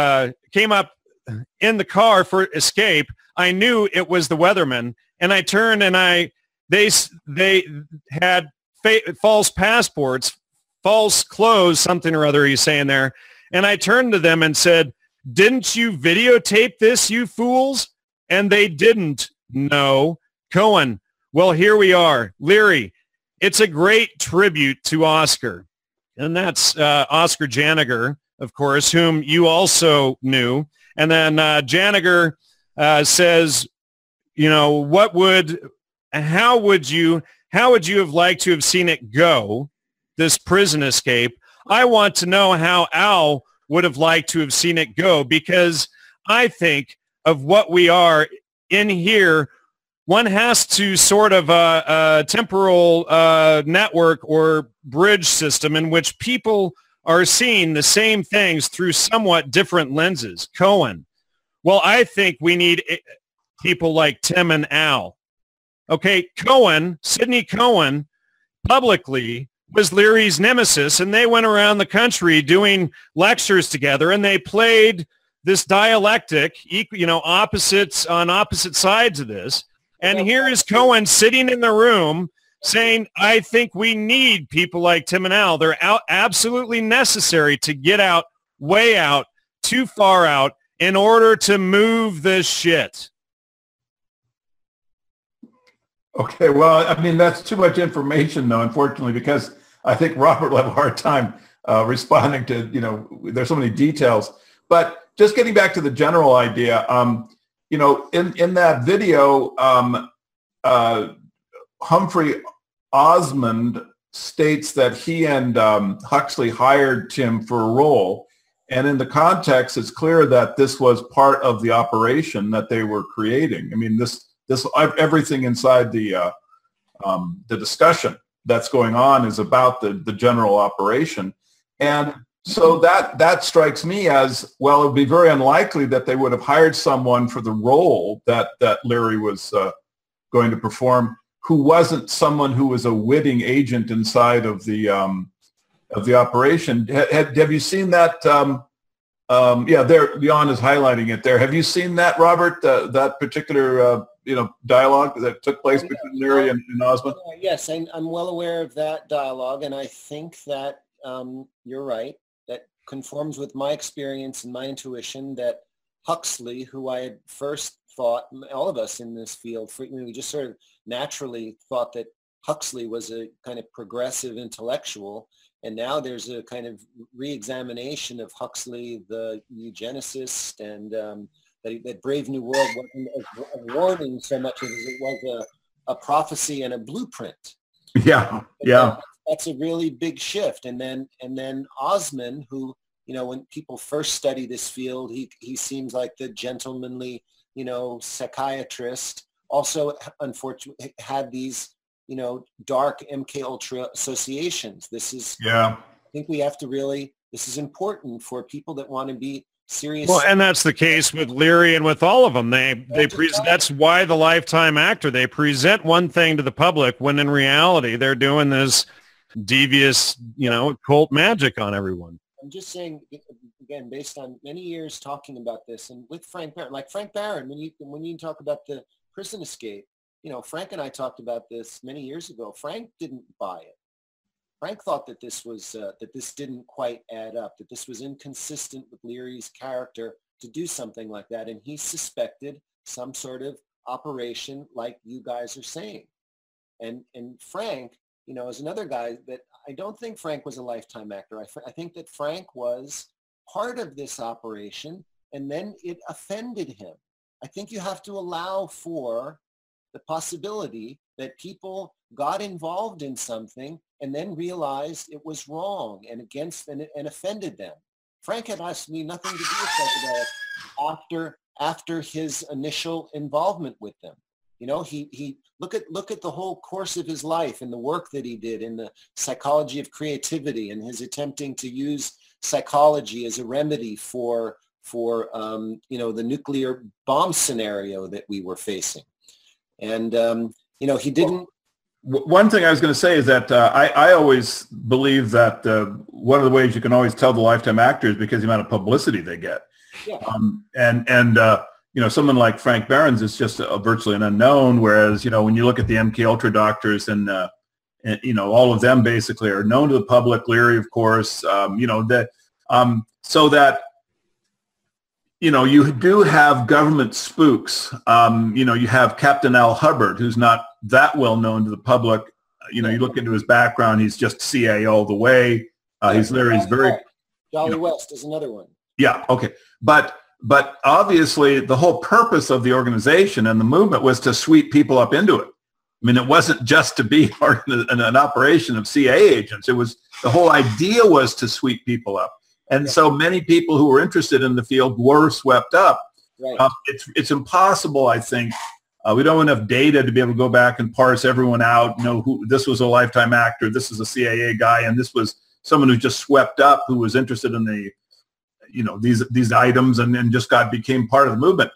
car for Escape, I knew it was the Weathermen, and I turned and they had false passports, false clothes, something or other he's saying there, and I turned to them and said, didn't you videotape this, you fools? And they didn't. No. Cohen, well, here we are. Leary, it's a great tribute to Oscar. And that's Oscar Janiger, of course, whom you also knew. And then Janiger says, how would you have liked to have seen it go, this prison escape? I want to know how Al would have liked to have seen it go, because I think of what we are in here, one has to sort of a temporal network or bridge system in which people are seeing the same things through somewhat different lenses. Cohen, well, I think we need people like Tim and Al. Okay, Cohen, Sidney Cohen, publicly was Leary's nemesis, and they went around the country doing lectures together, and they played this dialectic, opposites on opposite sides of this. And here is Cohen sitting in the room saying, I think we need people like Tim and Al. They're absolutely necessary to get out, way out, too far out in order to move this shit. Okay, well, I mean, that's too much information, though, unfortunately, because I think Robert will have a hard time responding to, there's so many details. But just getting back to the general idea, in that video, Humphrey Osmond states that he and Huxley hired Tim for a role. And in the context, it's clear that this was part of the operation that they were creating. I mean, this everything inside the discussion that's going on is about the general operation. And so that strikes me as, well, it would be very unlikely that they would have hired someone for the role that Leary was going to perform who wasn't someone who was a witting agent inside of the operation. Have you seen that Yeah, there. Jan is highlighting it there. Have you seen that, Robert? That particular dialogue that took place between Leary and Osmond? Yes, I'm well aware of that dialogue, and I think that you're right. That conforms with my experience and my intuition that Huxley, who I had first thought, all of us in this field, we just sort of naturally thought that Huxley was a kind of progressive intellectual, and now there's a kind of re-examination of Huxley, the eugenicist, and that Brave New World wasn't as warning so much as it was a prophecy and a blueprint. Yeah, yeah. That's a really big shift. And then Osmond, who, when people first study this field, he seems like the gentlemanly, psychiatrist. Also, unfortunately, had these dark MK Ultra associations. I think we have to this is important for people that want to be serious. Well, and that's the case with Leary and with all of them. That's why the Lifetime actor, they present one thing to the public when in reality they're doing this devious, cult magic on everyone. I'm just saying, again, based on many years talking about this, and with Frank Barron, when you talk about the prison escape, Frank and I talked about this many years ago. Frank didn't buy it. Frank thought that this was that this didn't quite add up, that this was inconsistent with Leary's character to do something like that, and he suspected some sort of operation, like you guys are saying. And Frank, is another guy that I don't think Frank was a Lifetime actor. I think that Frank was part of this operation, and then it offended him. I think you have to allow for the possibility that people got involved in something and then realized it was wrong and and offended them. Frank had absolutely nothing to do with psychedelics after his initial involvement with them. He look at the whole course of his life and the work that he did in the psychology of creativity and his attempting to use psychology as a remedy for the nuclear bomb scenario that we were facing. And, he didn't. One thing I was going to say is that I always believe that one of the ways you can always tell the Lifetime actor is because of the amount of publicity they get. Yeah. Someone like Frank Barron's is just virtually an unknown, whereas, when you look at the MK Ultra doctors and all of them basically are known to the public, Leary, of course, so that, you do have government spooks. You have Captain Al Hubbard, who's not that well known to the public. You look into his background, he's just CIA all the way. He's very... Jolly West is another one. Yeah, okay. But obviously the whole purpose of the organization and the movement was to sweep people up into it. I mean, it wasn't just to be part of an operation of CIA agents. It was, the whole idea was to sweep people up. And so many people who were interested in the field were swept up. Right. It's impossible, I think. We don't have enough data to be able to go back and parse everyone out, know who this was a Lifetime actor, this is a CIA guy, and this was someone who just swept up, who was interested in the, these items and just became part of the movement.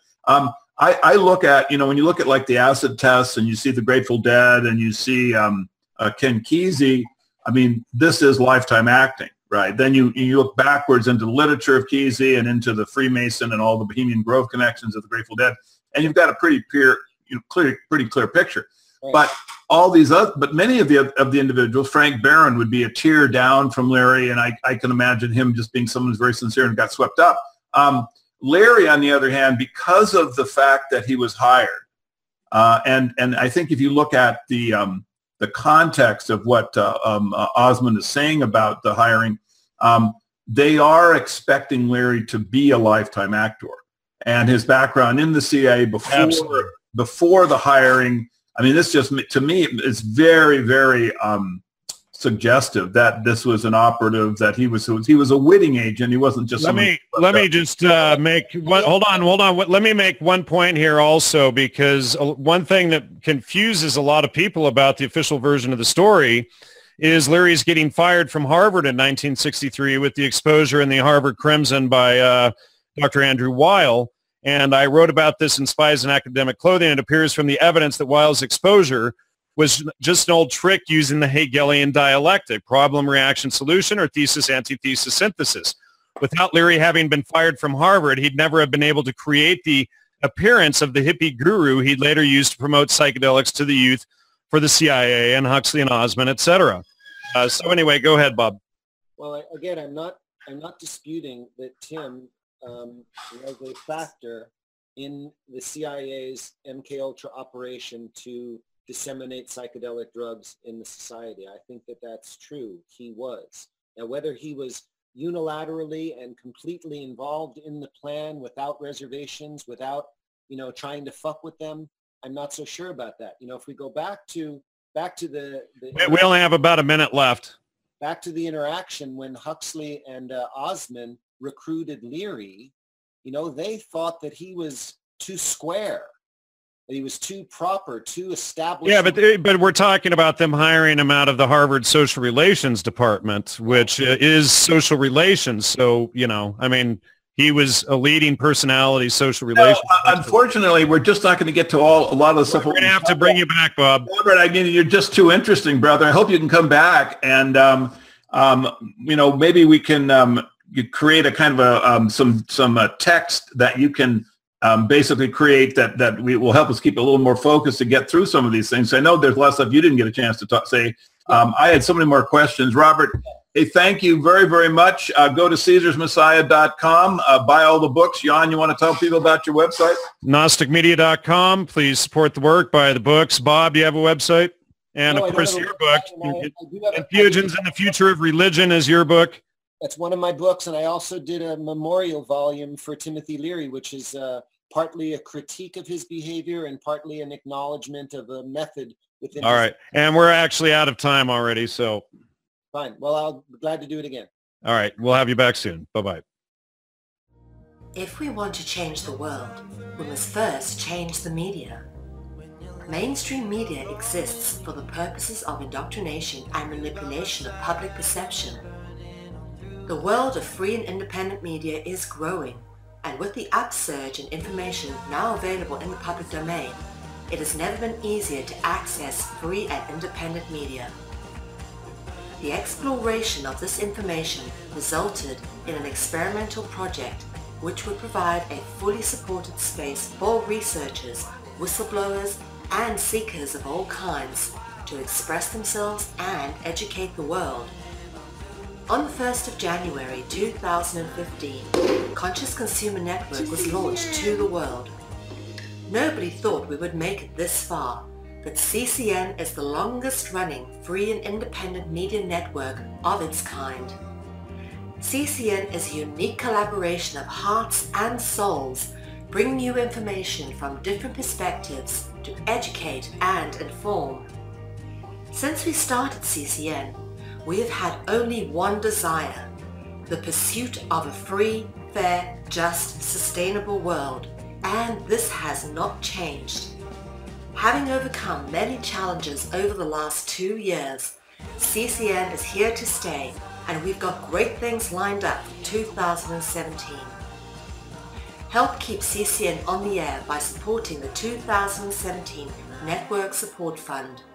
I look at, when you look at like the acid tests and you see the Grateful Dead and you see Ken Kesey, I mean, this is Lifetime acting. Right. Then you look backwards into the literature of Kesey and into the Freemason and all the Bohemian Grove connections of the Grateful Dead, and you've got a pretty clear picture. Right. But many of the individuals, Frank Barron would be a tier down from Leary, and I can imagine him just being someone who's very sincere and got swept up. Leary, on the other hand, because of the fact that he was hired, and I think if you look at the context of what Osmond is saying about the hiring, they are expecting Leary to be a Lifetime actor, and his background in the CIA before the hiring. I mean, this just, to me, is very, very suggestive that this was an operative, that he was a witting agent. He wasn't just. Let me just make one. Hold on. Let me make one point here also, because one thing that confuses a lot of people about the official version of the story is Leary's getting fired from Harvard in 1963 with the exposure in the Harvard Crimson by Dr. Andrew Weil. And I wrote about this in Spies in Academic Clothing. It appears from the evidence that Weil's exposure was just an old trick using the Hegelian dialectic, problem, reaction, solution, or thesis, antithesis, synthesis. without Leary having been fired from Harvard, he'd never have been able to create the appearance of the hippie guru he'd later used to promote psychedelics to the youth for the CIA and Huxley and Osmond, etc. So anyway, go ahead, Bob. Well, again, I'm not disputing that Tim was a factor in the CIA's MKUltra operation to disseminate psychedelic drugs in the society. I think that that's true. He was. Now, whether he was unilaterally and completely involved in the plan without reservations, without, trying to fuck with them, I'm not so sure about that. If we go back to the we only have about a minute left. Back to the interaction when Huxley and Osmond recruited Leary, they thought that he was too square, that he was too proper, too established. Yeah, but we're talking about them hiring him out of the Harvard Social Relations Department, which is social relations. So, he was a leading personality, social relations. Unfortunately, we're just not going to get to a lot of the stuff. We're going to have to bring you back, Bob. Robert, you're just too interesting, brother. I hope you can come back and, maybe we can you create a kind of some text that you can basically create that will help us keep a little more focused to get through some of these things. I know there's a lot of stuff you didn't get a chance to say. I had so many more questions. Robert, hey, thank you very, very much. Go to CaesarsMessiah.com. Buy all the books. Jan, you want to tell people about your website? GnosticMedia.com. Please support the work. Buy the books. Bob, do you have a website? And, of course, your book, Infusions in the Future of Religion, is your book. That's one of my books, and I also did a memorial volume for Timothy Leary, which is partly a critique of his behavior and partly an acknowledgement of a method within. All right, and we're actually out of time already, so. Fine. Well, I'll be glad to do it again. All right, we'll have you back soon. Bye-bye. If we want to change the world, we must first change the media. Mainstream media exists for the purposes of indoctrination and manipulation of public perception. The world of free and independent media is growing, and with the upsurge in information now available in the public domain, it has never been easier to access free and independent media. The exploration of this information resulted in an experimental project which would provide a fully supported space for researchers, whistleblowers, and seekers of all kinds to express themselves and educate the world. On the 1st of January 2015, Conscious Consumer Network was launched to the world. Nobody thought we would make it this far, but CCN is the longest running free and independent media network of its kind. CCN is a unique collaboration of hearts and souls, bringing you information from different perspectives to educate and inform. Since we started CCN, we have had only one desire, the pursuit of a free, fair, just, sustainable world, and this has not changed. Having overcome many challenges over the last 2 years, CCN is here to stay, and we've got great things lined up for 2017. Help keep CCN on the air by supporting the 2017 Network Support Fund.